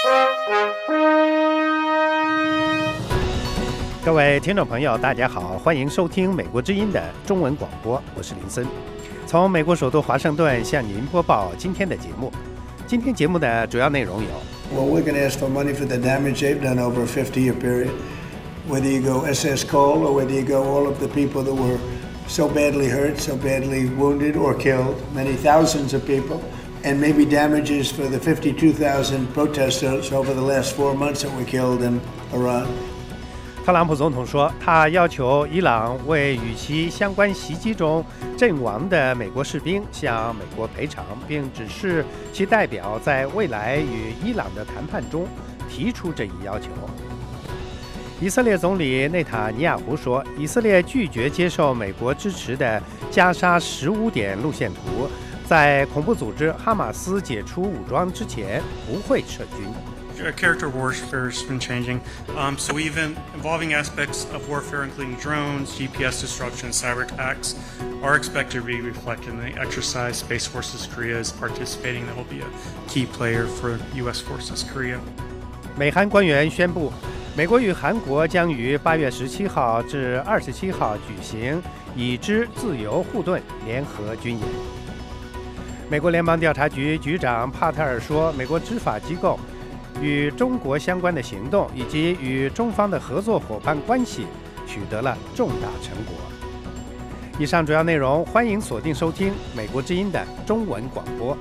各位听众朋友，大家好，欢迎收听美国之音的中文广播，我是林森，从美国首都华盛顿向您播报今天的节目。今天节目的主要内容有 Well, we're going to ask for money for the damage they've done over a 50-year period. Whether you go SS Cole or whether you go all of the people that were so badly hurt, so badly wounded or killed, many thousands of people, and maybe damages for the 52,000 protesters over the last 4 months that were killed in Iran. 特朗普总统说，他要求伊朗为与其相关袭击中阵亡的美国士兵向美国赔偿，并指示其代表在未来与伊朗的谈判中提出这一要求。以色列总理内塔尼亚胡说，以色列拒绝接受美国支持的加沙15点路线图，在恐怖组织哈马斯解除武装之前不会撤军。 Character warfare has been changing, so even involving aspects of warfare, including drones, GPS disruption, and cyber attacks, are expected to be reflected in the exercise. Space Forces Korea is participating. That will be a key player for U.S. Forces Korea. 美韩官员宣布，美国与韩国将于8月17号至27号举行已知自由护盾联合军演。美国联邦调查局局长帕特尔说，美国执法机构与中国相关的行动以及与中方的合作伙伴关系取得了重大成果。以上主要内容，欢迎锁定收听美国之音的中文广播。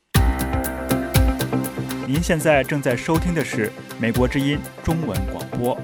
您现在正在收听的是美国之音中文广播。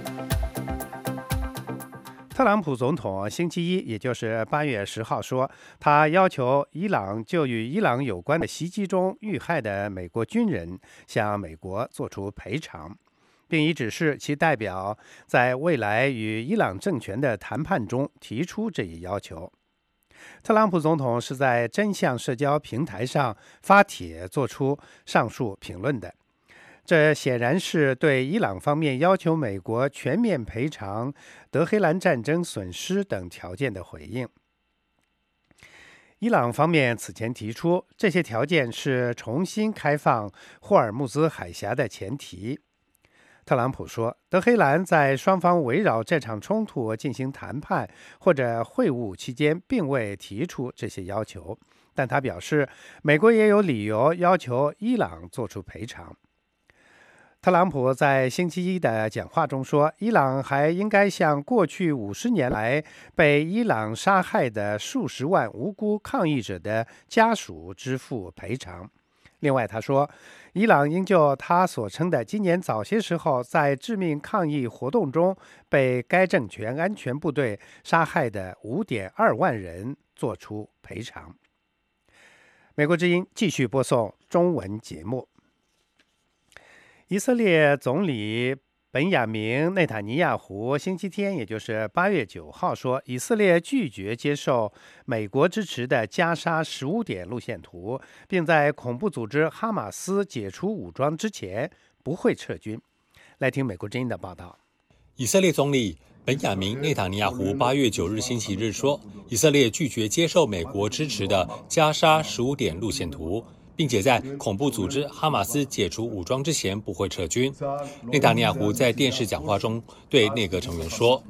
特朗普总统星期一，也就是8月10号说，他要求伊朗就与伊朗有关的袭击中遇害的美国军人向美国作出赔偿，并已指示其代表在未来与伊朗政权的谈判中提出这一要求。特朗普总统是在真相社交平台上发帖做出上述评论的。这显然是对伊朗方面要求美国全面赔偿德黑兰战争损失等条件的回应。伊朗方面此前提出，这些条件是重新开放霍尔木兹海峡的前提。特朗普说，德黑兰在双方围绕这场冲突进行谈判或者会晤期间并未提出这些要求，但他表示，美国也有理由要求伊朗做出赔偿。特朗普在星期一的讲话中说，伊朗还应该向过去50年来被伊朗杀害的数十万无辜抗议者的家属支付赔偿。另外他说，伊朗应就他所称的今年早些时候在致命抗议活动中被该政权安全部队杀害的5.2万人做出赔偿。美国之音继续播送中文节目。以色列总理本雅明内塔尼亚胡星期天，也就是8月9号说，以色列拒绝接受美国支持的加沙15点路线图，并在恐怖组织哈马斯解除武装之前不会撤军。来听美国之音的报道。 以色列总理本雅明内塔尼亚胡8月9日星期日说，以色列拒绝接受美国支持的加沙15点路线图，并且在恐怖组织哈马斯解除武装之前不会撤军。内塔尼亚胡在电视讲话中对内阁成员说，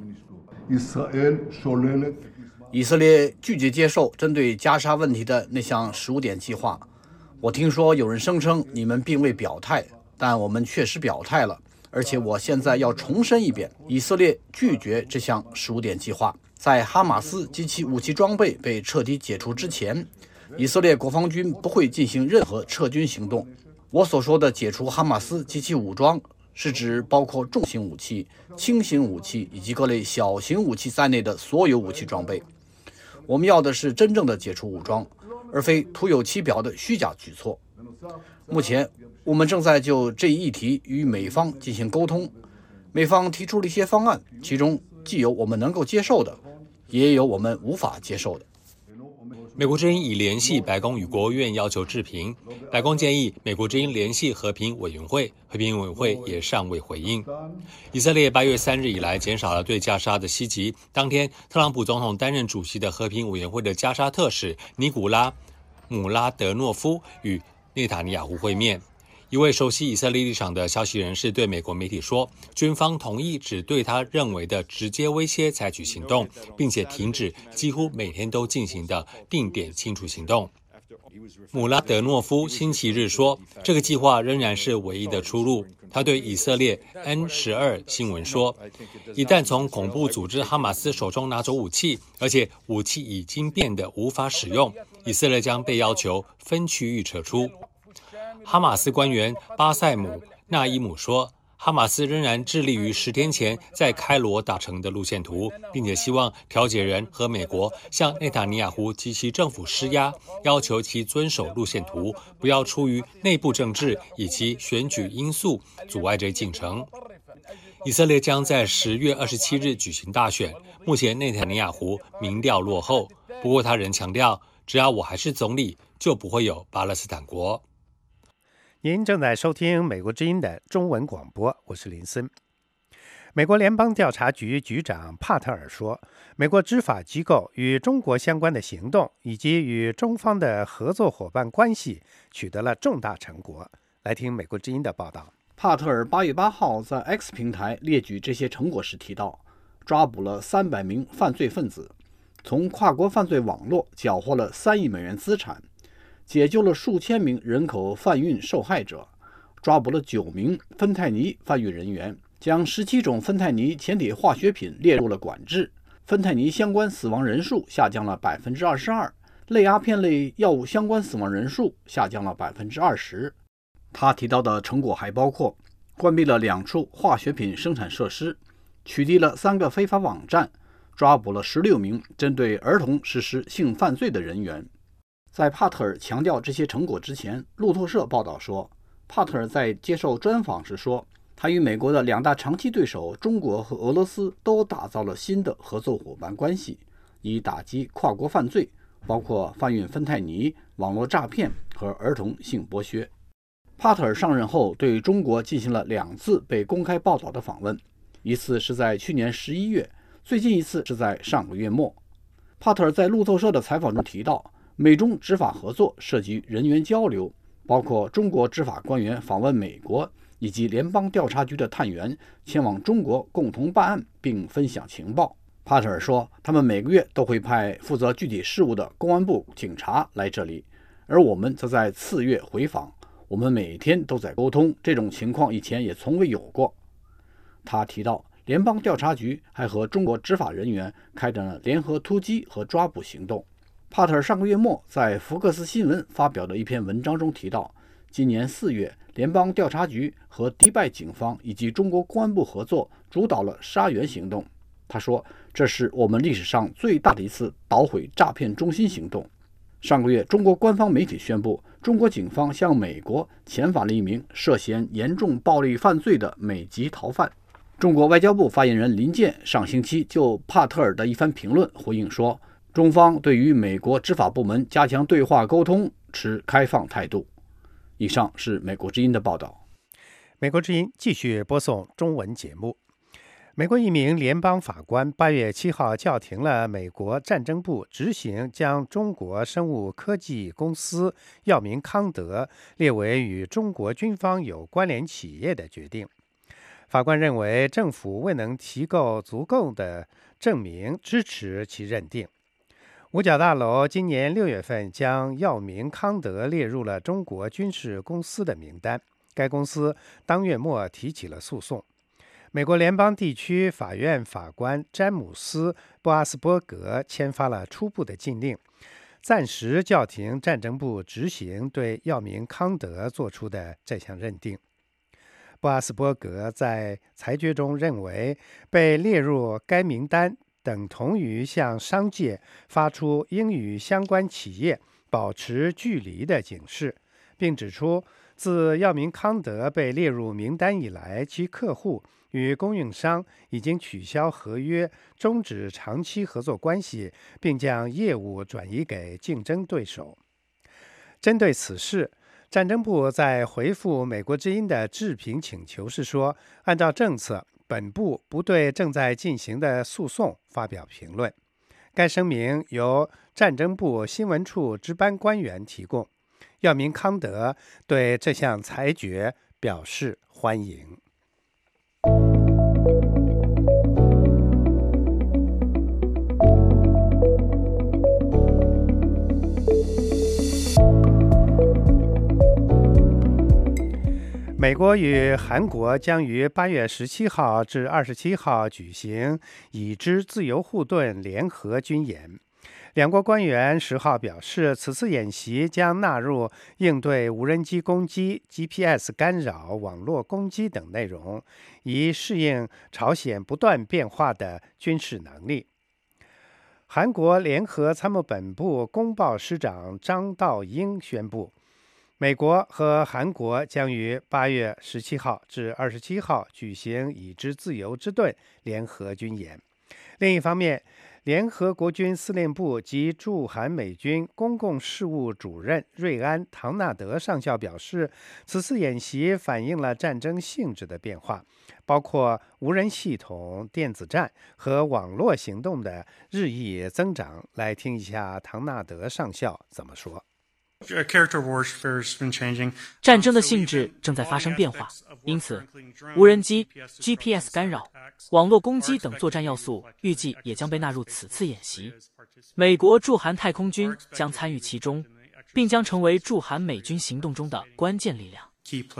以色列拒绝接受针对加沙问题的那项15点计划。我听说有人声称你们并未表态，但我们确实表态了，而且我现在要重申一遍，以色列拒绝这项15点计划。在哈马斯及其武器装备被彻底解除之前，以色列国防军不会进行任何撤军行动。我所说的解除哈马斯及其武装，是指包括重型武器、轻型武器以及各类小型武器在内的所有武器装备。我们要的是真正的解除武装，而非徒有其表的虚假举措。目前，我们正在就这一议题与美方进行沟通。美方提出了一些方案，其中既有我们能够接受的，也有我们无法接受的。 美国之音已联系白宫与国务院要求置评，白宫建议美国之音联系和平委员会，和平委员会也尚未回应。以色列8月3日以来减少了对加沙的袭击，当天特朗普总统担任主席的和平委员会的加沙特使尼古拉·姆拉德诺夫与内塔尼亚胡会面。 一位熟悉以色列立场的消息人士对美国媒体说，军方同意只对他认为的直接威胁采取行动，并且停止几乎每天都进行的定点清除行动。姆拉德诺夫星期日说，这个计划仍然是唯一的出路。他对以色列 N12 新闻说，一旦从恐怖组织哈马斯手中拿走武器，而且武器已经变得无法使用，以色列将被要求分区域撤出。哈马斯官员巴塞姆·纳伊姆说，哈马斯仍然致力于10天前在开罗达成的路线图，并且希望调解人和美国向内塔尼亚胡及其政府施压，要求其遵守路线图，不要出于内部政治以及选举因素阻碍这进程。以色列将在10月27日举行大选，目前内塔尼亚胡民调落后，不过他仍强调，只要我还是总理，就不会有巴勒斯坦国。 您正在收听美国之音的中文广播，我是林森。美国联邦调查局局长帕特尔说，美国执法机构与中国相关的行动以及与中方的合作伙伴关系取得了重大成果。来听美国之音的报道。 帕特尔8月8号在 X 平台列举这些成果时提到，抓捕了300名犯罪分子，从跨国犯罪网络缴获了3亿美元资产，解救了数千名人口贩运受害者，抓捕了9名芬太尼贩运人员，将17种芬太尼前体化学品列入了管制，芬太尼相关死亡人数下降了 22%， 类阿片类药物相关死亡人数下降了 20%。 他提到的成果还包括关闭了2处化学品生产设施，取缔了3个非法网站，抓捕了16名针对儿童实施性犯罪的人员。在帕特尔强调这些成果之前，路透社报道说，帕特尔在接受专访时说，他与美国的2大长期对手中国和俄罗斯都打造了新的合作伙伴关系，以打击跨国犯罪，包括贩运芬太尼、网络诈骗和儿童性剥削。帕特尔上任后对中国进行了2次被公开报道的访问，一次是在去年11月，最近一次是在上个月末。帕特尔在路透社的采访中提到，美中执法合作涉及人员交流，包括中国执法官员访问美国，以及联邦调查局的探员前往中国共同办案并分享情报。帕特尔说，他们每个月都会派负责具体事务的公安部警察来这里，而我们则在次月回访，我们每天都在沟通，这种情况以前也从未有过。他提到，联邦调查局还和中国执法人员开展了联合突击和抓捕行动。帕特尔上个月末在福克斯新闻发表的一篇文章中提到，今年4月，联邦调查局和迪拜警方以及中国公安部合作主导了沙源行动。他说，这是我们历史上最大的一次捣毁诈骗中心行动。上个月，中国官方媒体宣布，中国警方向美国遣返了一名涉嫌严重暴力犯罪的美籍逃犯。中国外交部发言人林健上星期就帕特尔的一番评论回应说，中方对于美国执法部门加强对话沟通持开放态度。以上是美国之音的报道。 美国之音继续播送中文节目。美国一名联邦法官8月7号叫停了美国战争部执行将中国生物科技公司药明康德列为与中国军方有关联企业的决定。法官认为政府未能提供足够的证明支持其认定。五角大楼今年6月份将药明康德列入了中国军事公司的名单，该公司当月末提起了诉讼。美国联邦地区法院法官詹姆斯·布阿斯伯格签发了初步的禁令，暂时叫停战争部执行对药明康德做出的这项认定。布阿斯伯格在裁决中认为，被列入该名单等同于向商界发出应与相关企业保持距离的警示，并指出，自药明康德被列入名单以来，其客户与供应商已经取消合约，终止长期合作关系，并将业务转移给竞争对手。针对此事，战争部在回复美国之音的置评请求时说，按照政策，本部不对正在进行的诉讼发表评论。该声明由战争部新闻处值班官员提供。 耀明康德对这项裁决表示欢迎。美国与韩国将于8月17号至27号举行已知自由护盾联合军演。两国官员10号表示，此次演习将纳入应对无人机攻击、GPS 干扰、网络攻击等内容，以适应朝鲜不断变化的军事能力。韩国联合参谋本部公报师长张道英宣布，美国和韩国将于8月17号至27号举行已知自由之盾联合军演。另一方面，联合国军司令部及驻韩美军公共事务主任瑞安·唐纳德上校表示，此次演习反映了战争性质的变化，包括无人系统、电子战和网络行动的日益增长。来听一下唐纳德上校怎么说。 战争的性质正在发生变化，因此无人机、GPS 干扰、网络攻击等作战要素预计也将被纳入此次演习。美国驻韩太空军将参与其中，并将成为驻韩美军行动中的关键力量。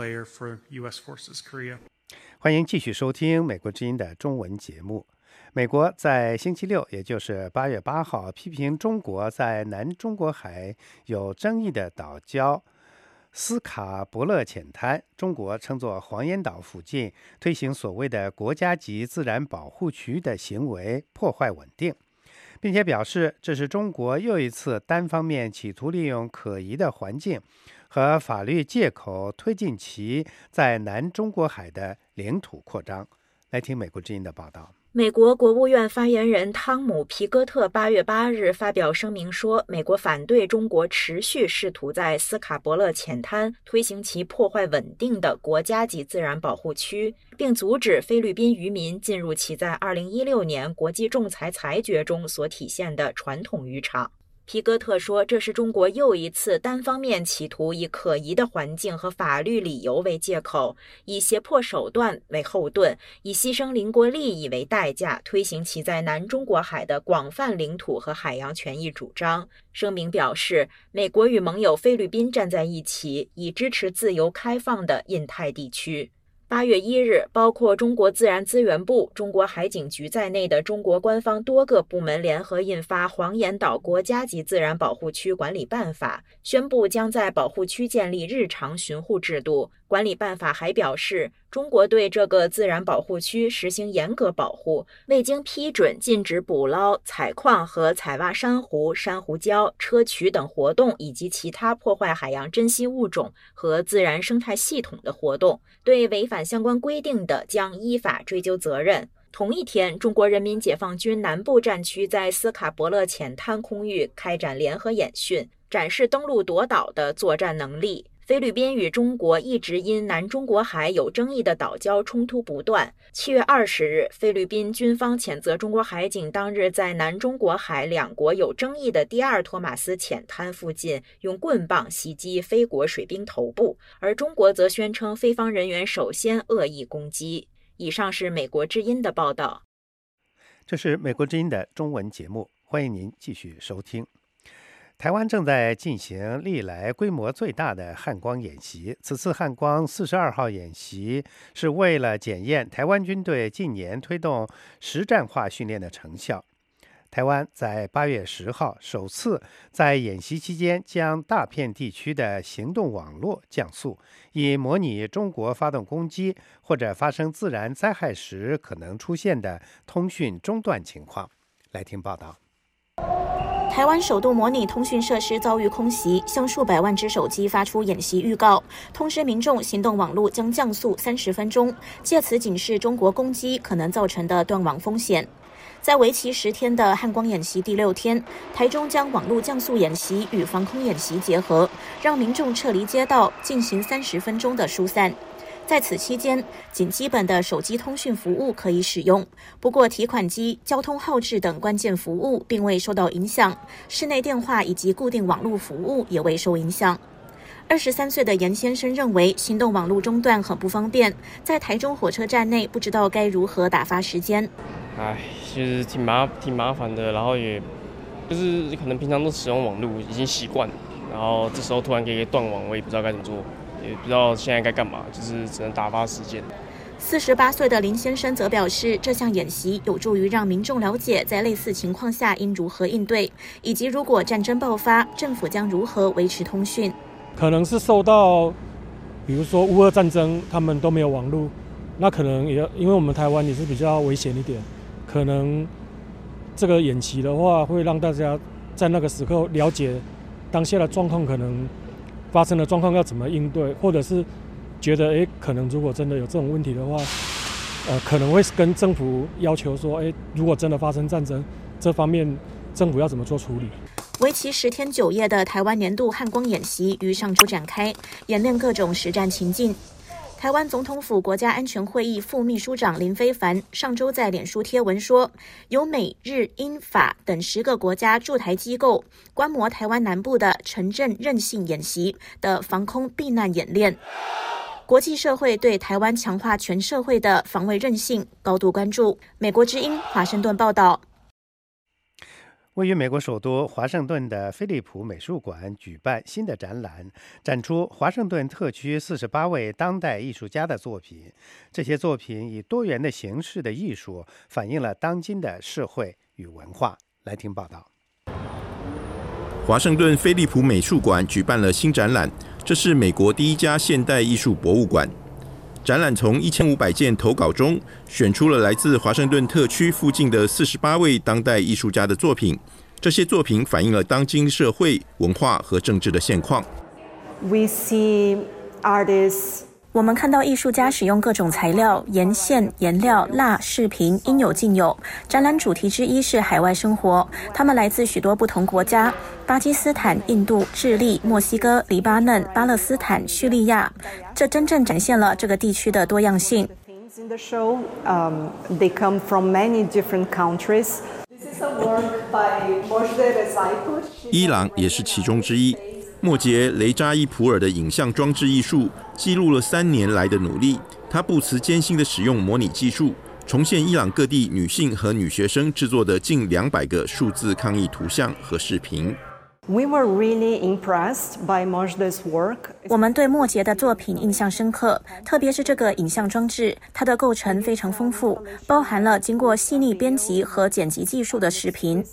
欢迎继续收听美国之音的中文节目。美国在星期六，也就是8月8号，批评中国在南中国海有争议的岛礁斯卡伯勒浅滩，中国称作黄岩岛附近推行所谓的国家级自然保护区的行为破坏稳定，并且表示这是中国又一次单方面企图利用可疑的环境和法律借口推进其在南中国海的领土扩张。来听美国之音的报道。 美国国务院发言人汤姆·皮戈特8月8日发表声明说，美国反对中国持续试图在斯卡伯勒浅滩推行其破坏稳定的国家级自然保护区，并阻止菲律宾渔民进入其在2016年国际仲裁裁决中所体现的传统渔场。皮戈特说，这是中国又一次单方面企图以可疑的环境和法律理由为借口，以胁迫手段为后盾，以牺牲邻国利益为代价，推行其在南中国海的广泛领土和海洋权益主张。声明表示，美国与盟友菲律宾站在一起，以支持自由开放的印太地区。8月1日，包括中国自然资源部、中国海警局在内的中国官方多个部门联合印发《黄岩岛国家级自然保护区管理办法》，宣布将在保护区建立日常巡护制度。管理办法还表示，中国对这个自然保护区实行严格保护，未经批准禁止捕捞、采矿和采挖珊瑚、珊瑚礁、砗磲等活动，以及其他破坏海洋珍稀物种和自然生态系统的活动。对违反相关规定的，将依法追究责任。同一天，中国人民解放军南部战区在斯卡伯勒浅滩空域开展联合演训，展示登陆夺岛的作战能力。菲律宾与中国一直因南中国海有争议的岛礁冲突不断。7月20日，菲律宾军方谴责中国海警当日在南中国海两国有争议的第二托马斯浅滩附近用棍棒袭击菲国水兵头部，而中国则宣称菲方人员首先恶意攻击。以上是美国之音的报道。 这是美国之音的中文节目，欢迎您继续收听。台湾正在进行历来规模最大的汉光演习。此次汉光42号演习是为了检验台湾军队近年推动实战化训练的成效。台湾在8月10号首次在演习期间将大片地区的行动网络降速，以模拟中国发动攻击或者发生自然灾害时可能出现的通讯中断情况。来听报道。 台湾首度模拟通讯设施遭遇空袭，向数百万只手机发出演习预告，通知民众行动网络将降速30分钟，借此警示中国攻击可能造成的断网风险。在为期10天的汉光演习第6天，台中将网络降速演习与防空演习结合，让民众撤离街道，进行30分钟的疏散。在此期间，仅基本的手机通讯服务可以使用，不过提款机、交通号志等关键服务并未受到影响，室内电话以及固定网络服务也未受影响。 23岁的严先生认为行动网络中断很不方便，在台中火车站内不知道该如何打发时间。 就是挺麻烦的，然后也就是可能平常都使用网络已经习惯了，然后这时候突然给断网，我也不知道该怎么做，也不知道现在该干嘛，就是只能打发时间。 48岁的林先生则表示，这项演习有助于让民众了解在类似情况下应如何应对，以及如果战争爆发，政府将如何维持通讯。 可能是受到，比如说乌俄战争，他们都没有网络，那可能也因为我们台湾也是比较危险一点，可能这个演习的话，会让大家在那个时刻了解当下的状况，可能发生的状况要怎么应对，或者是觉得可能如果真的有这种问题的话，可能会跟政府要求说，如果真的发生战争，这方面政府要怎么做处理。 为期10天9夜的台湾年度汉光演习于上周展开，演练各种实战情境。台湾总统府国家安全会议副秘书长林飞帆上周在脸书贴文说，由美、日、英、法等10个国家驻台机构观摩台湾南部的城镇韧性演习的防空避难演练。国际社会对台湾强化全社会的防卫韧性高度关注。美国之音华盛顿报道。 位于美国首都华盛顿的飞利浦美术馆举办新的展览，展出华盛顿特区48位当代艺术家的作品。这些作品以多元的形式的艺术，反映了当今的社会与文化。来听报道。 华盛顿飞利浦美术馆举办了新展览，这是美国第一家现代艺术博物馆。展览从1500件投稿中选出了来自华盛顿特区附近的48位当代艺术家的作品。这些作品反映了当今社会、文化和政治的现况。 我们看到艺术家使用各种材料，沿线、颜料、蜡、饰品，应有尽有。展览主题之一是海外生活，他们来自许多不同国家：巴基斯坦、印度、智利、墨西哥、黎巴嫩、巴勒斯坦、叙利亚。这真正展现了这个地区的多样性。 伊朗也是其中之一。莫杰·雷扎伊普尔的影像装置艺术记录了3年来的努力，他不辞艰辛地使用模拟技术，重现伊朗各地女性和女学生制作的近200个数字抗议图像和视频。 我们对莫杰的作品印象深刻，特别是这个影像装置，它的构成非常丰富，包含了经过细腻编辑和剪辑技术的视频。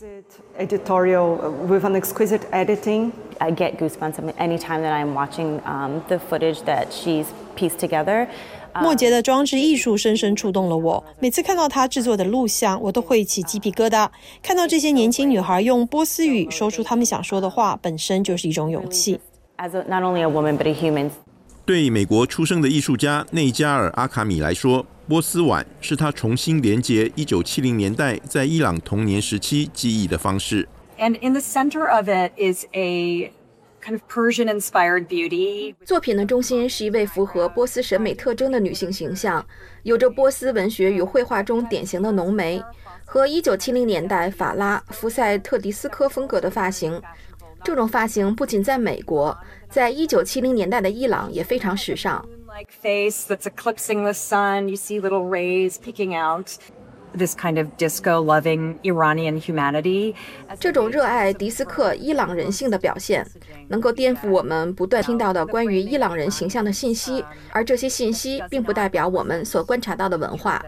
I get goosebumps anytime that I'm watching the footage that she's pieced together. 莫杰的装置艺术深深触动了我，每次看到他制作的录像，我都会起鸡皮疙瘩。看到这些年轻女孩用波斯语说出她们想说的话，本身就是一种勇气。 Not only a woman, but a human. 对美国出生的艺术家内加尔·阿卡米来说，波斯碗是他重新连结1970年代在伊朗童年时期记忆的方式。 And in the center of it is a kind of Persian-inspired beauty. 作品的中心是一位符合波斯审美特征的女性形象，有着波斯文学与绘画中典型的浓眉，和1970年代法拉、福赛特迪斯科风格的发型。这种发型不仅在美国，在1970年代的伊朗也非常时尚。 Like face that's eclipsing the sun, you see little rays peeking out.This kind of disco-loving Iranian humanity. 这种热爱迪斯科伊朗人性的表现，能够颠覆我们不断听到的关于伊朗人形象的信息，而这些信息并不代表我们所观察到的文化。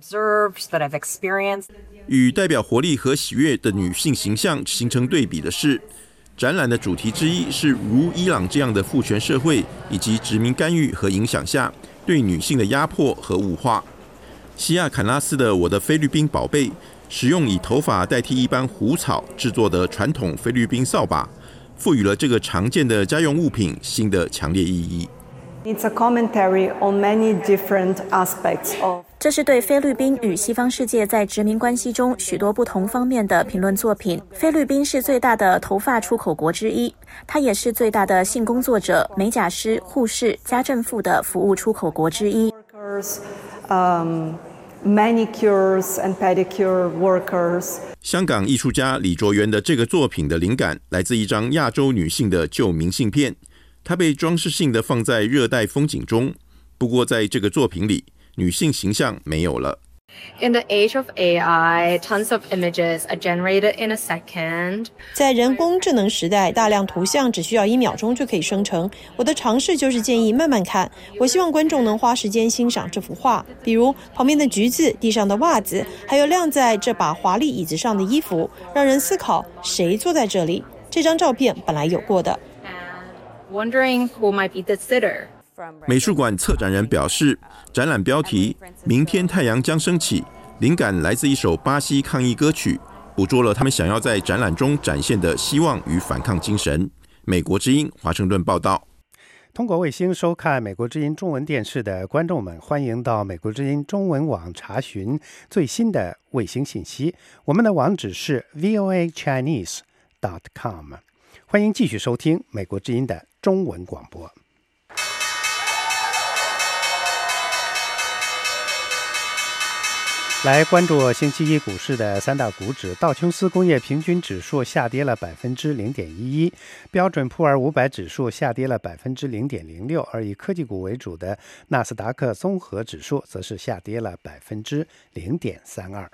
与代表活力和喜悦的女性形象形成对比的是，展览的主题之一是如伊朗这样的父权社会以及殖民干预和影响下对女性的压迫和物化。西亚坎拉斯的《我的菲律宾宝贝》使用以头发代替一般胡草制作的传统菲律宾扫把，赋予了这个常见的家用物品新的强烈意义。 It's a commentary on many different aspects of. 这是对菲律宾与西方世界在殖民关系中许多不同方面的评论作品。菲律宾是最大的头发出口国之一，它也是最大的性工作者、美甲师、护士、家政妇的服务出口国之一。 Manicures and pedicure workers. 香港艺术家李卓元的这个作品的灵感来自一张亚洲女性的旧明信片， 它被装饰性的放在热带风景中。不过在这个作品里，女性形象没有了。 In the age of AI, tons of images are generated in a second. 在人工智能时代，大量图像只需要1秒钟就可以生成。我的尝试就是建议慢慢看，我希望观众能花时间欣赏这幅画，比如旁边的橘子、地上的袜子，还有晾在这把华丽椅子上的衣服，让人思考谁坐在这里。这张照片本来有过的。 Wondering who might be the sitter. 美术馆策展人表示，展览标题“明天太阳将升起”灵感来自一首巴西抗议歌曲，捕捉了他们想要在展览中展现的希望与反抗精神。美国之音华盛顿报道。 通过卫星收看美国之音中文电视的观众们，欢迎到美国之音中文网查询最新的卫星信息。我们的网址是 voachinese.com。欢迎继续收听美国之音的中文广播。来关注星期一股市的三大股指，道琼斯工业平均指数下跌了 0.11%， 标准普尔500指数下跌了 0.06%， 而以科技股为主的纳斯达克综合指数则是下跌了 0.32%。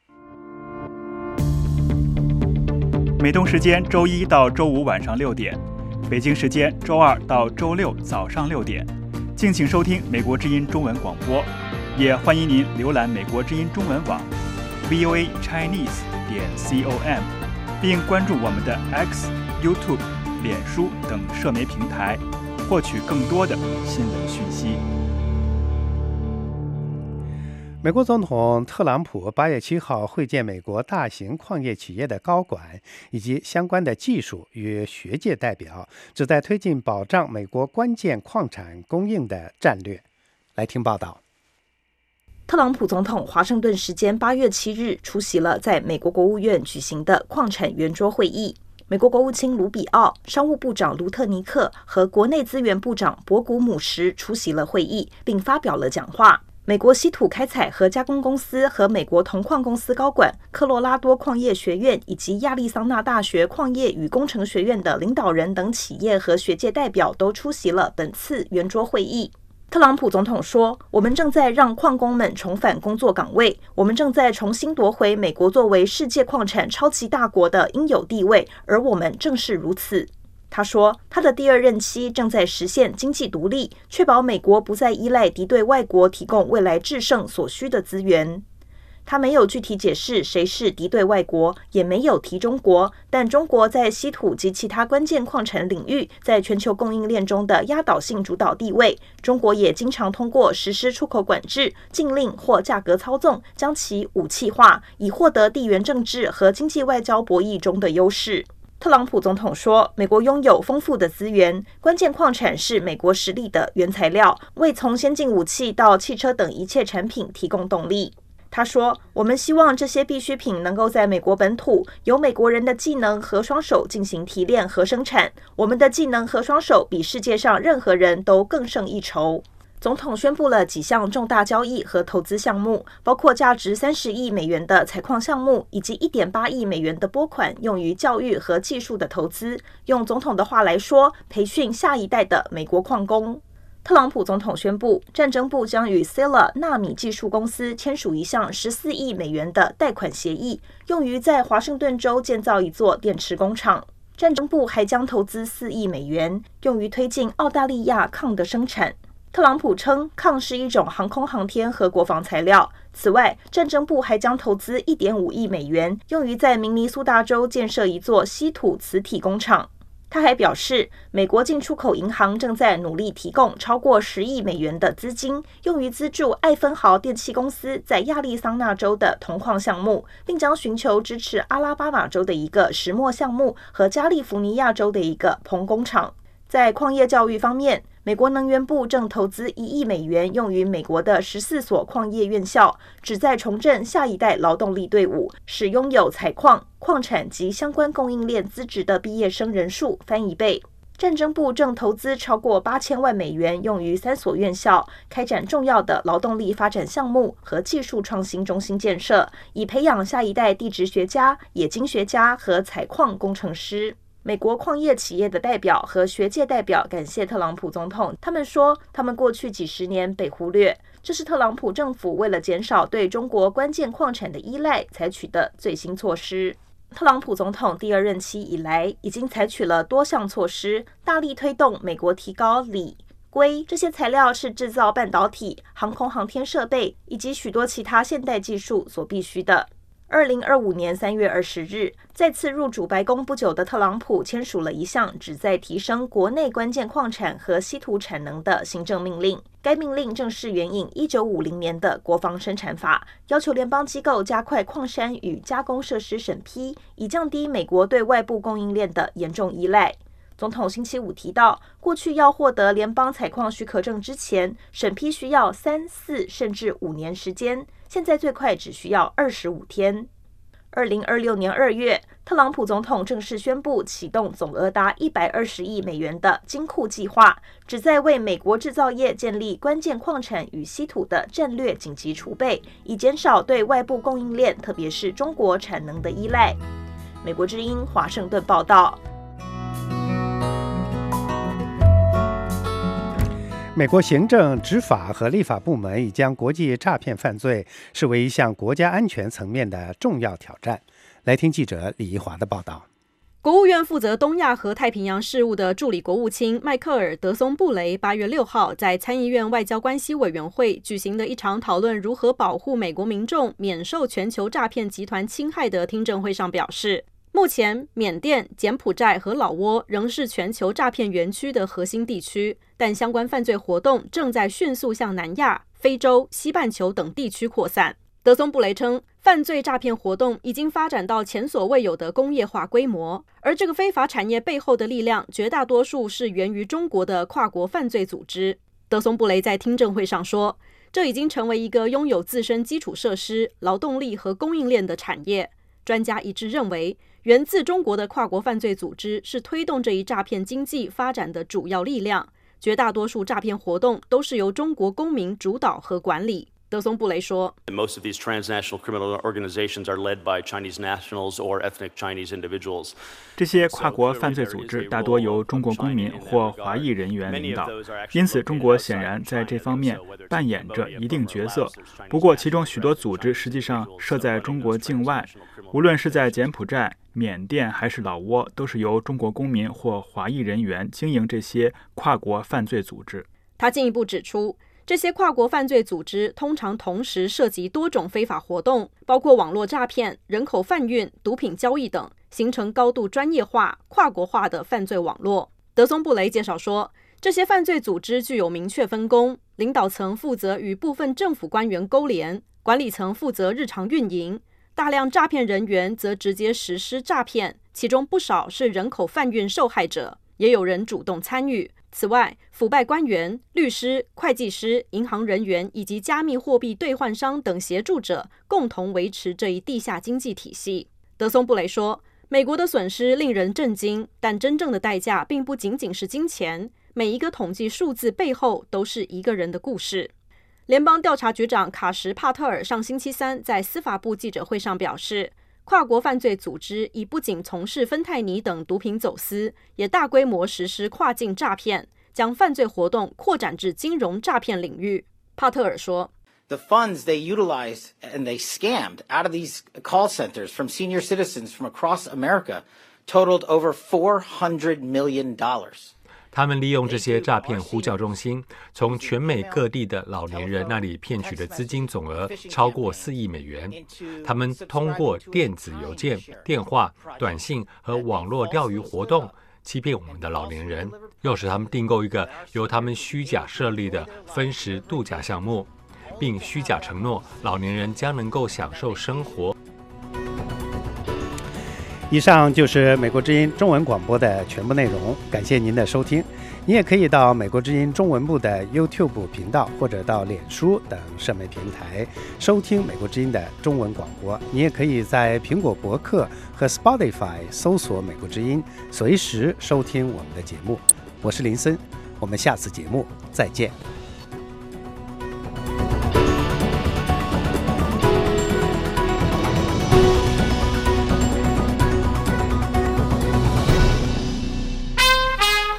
美东时间周一到周五晚上6点，北京时间周二到周六早上6点，敬请收听美国之音中文广播。也欢迎您浏览美国之音中文网 voachinese.com， 并关注我们的 X、YouTube、脸书等社媒平台，获取更多的新闻讯息。 美国总统特朗普8月7号会见美国大型矿业企业的高管以及相关的技术与学界代表，旨在推进保障美国关键矿产供应的战略。来听报道。 特朗普总统华盛顿时间8月7日出席了在美国国务院举行的矿产圆桌会议。美国国务卿卢比奥、商务部长卢特尼克和国内资源部长博古姆什出席了会议，并发表了讲话。美国稀土开采和加工公司和美国铜矿公司高管、科罗拉多矿业学院以及亚利桑那大学矿业与工程学院的领导人等企业和学界代表都出席了本次圆桌会议。特朗普总统说，我们正在让矿工们重返工作岗位，我们正在重新夺回美国作为世界矿产超级大国的应有地位，而我们正是如此。他说，他的第二任期正在实现经济独立，确保美国不再依赖敌对外国提供未来制胜所需的资源。他没有具体解释谁是敌对外国，也没有提中国，但中国在稀土及其他关键矿产领域在全球供应链中的压倒性主导地位，中国也经常通过实施出口管制、禁令或价格操纵，将其武器化，以获得地缘政治和经济外交博弈中的优势。特朗普总统说，美国拥有丰富的资源，关键矿产是美国实力的原材料，为从先进武器到汽车等一切产品提供动力。他说，我们希望这些必需品能够在美国本土由美国人的技能和双手进行提炼和生产，我们的技能和双手比世界上任何人都更胜一筹。总统宣布了几项重大交易和投资项目，包括价值30亿美元的采矿项目，以及1.8亿美元的拨款用于教育和技术的投资。用总统的话来说，培训下一代的美国矿工。特朗普总统宣布，战争部将与 Sila 纳米技术公司签署一项14亿美元的贷款协议，用于在华盛顿州建造一座电池工厂。战争部还将投资4亿美元，用于推进澳大利亚铬的生产。特朗普称，铬是一种航空航天和国防材料。此外，战争部还将投资1.5亿美元，用于在明尼苏达州建设一座稀土磁体工厂。他还表示，美国进出口银行正在努力提供超过10亿美元的资金，用于资助艾芬豪电气公司在亚利桑那州的铜矿项目，并将寻求支持阿拉巴马州的一个石墨项目和加利福尼亚州的一个硼工厂。在矿业教育方面，美国能源部正投资1亿美元用于美国的14所矿业院校，旨在重振下一代劳动力队伍，使拥有采矿、矿产及相关供应链资质的毕业生人数翻1倍。战争部正投资超过8000万美元用于3所院校，开展重要的劳动力发展项目和技术创新中心建设，以培养下一代地质学家、冶金学家和采矿工程师。 美国矿业企业的代表和学界代表感谢特朗普总统，他们说他们过去几十年被忽略，这是特朗普政府为了减少对中国关键矿产的依赖采取的最新措施。特朗普总统第2任期以来，已经采取了多项措施，大力推动美国提高锂、硅这些材料是制造半导体、航空航天设备以及许多其他现代技术所必须的。2025年3月20日，再次入主白宫不久的特朗普签署了一项旨在提升国内关键矿产和稀土产能的行政命令。该命令正是援引1950年的国防生产法，要求联邦机构加快矿山与加工设施审批，以降低美国对外部供应链的严重依赖。总统星期五提到，过去要获得联邦采矿许可证之前，审批需要3、4甚至5年时间，现在最快只需要25天。2026年2月，特朗普总统正式宣布启动总额达120亿美元的金库计划，旨在为美国制造业建立关键矿产与稀土的战略紧急储备，以减少对外部供应链，特别是中国产能的依赖。美国之音华盛顿报道。 美国行政、执法和立法部门已将国际诈骗犯罪视为一项国家安全层面的重要挑战。来听记者李怡华的报道。 国务院负责东亚和太平洋事务的助理国务卿迈克尔·德松布雷8月6号在参议院外交关系委员会举行的一场讨论如何保护美国民众免受全球诈骗集团侵害的听证会上表示，目前缅甸、柬埔寨和老挝仍是全球诈骗园区的核心地区，但相关犯罪活动正在迅速向南亚、非洲、西半球等地区扩散。德松布雷称，犯罪诈骗活动已经发展到前所未有的工业化规模，而这个非法产业背后的力量绝大多数是源于中国的跨国犯罪组织。德松布雷在听证会上说，这已经成为一个拥有自身基础设施、劳动力和供应链的产业。专家一致认为，源自中国的跨国犯罪组织是推动这一诈骗经济发展的主要力量，绝大多数诈骗活动都是由中国公民主导和管理。德松布雷说 Most of these transnational criminal organizations are led by Chinese nationals or ethnic Chinese individuals. 这些跨国犯罪组织大多由中国公民或华裔人员领导，因此中国显然在这方面扮演着一定角色。不过，其中许多组织实际上设在中国境外，无论是在柬埔寨、缅甸还是老挝，都是由中国公民或华裔人员经营这些跨国犯罪组织。 他进一步指出，这些跨国犯罪组织通常同时涉及多种非法活动，包括网络诈骗、人口贩运、毒品交易等，形成高度专业化、跨国化的犯罪网络。德松布雷介绍说，这些犯罪组织具有明确分工，领导层负责与部分政府官员勾连，管理层负责日常运营，大量诈骗人员则直接实施诈骗，其中不少是人口贩运受害者，也有人主动参与。此外，腐败官员、律师、会计师、银行人员以及加密货币兑换商等协助者共同维持这一地下经济体系。德松布雷说，美国的损失令人震惊，但真正的代价并不仅仅是金钱，每一个统计数字背后都是一个人的故事。联邦调查局长卡什·帕特尔上星期三在司法部记者会上表示，跨国犯罪组织已不仅从事芬太尼等毒品走私，也大规模实施跨境诈骗，将犯罪活动扩展至金融诈骗领域。帕特尔说 The funds they utilized and they scammed out of these call centers from senior citizens from across America totaled over $400 million. 他们利用这些诈骗呼叫中心，从全美各地的老年人那里骗取的资金总额超过4亿美元。他们通过电子邮件、电话、短信和网络钓鱼活动欺骗我们的老年人，诱使他们订购一个由他们虚假设立的分时度假项目，并虚假承诺老年人将能够享受生活。 以上就是美国之音中文广播的全部内容，感谢您的收听。你也可以到美国之音中文部的 YouTube 频道或者到脸书等社媒平台收听美国之音的中文广播。你也可以在苹果博客和 Spotify 搜索美国之音，随时收听我们的节目。我是林森，我们下次节目再见。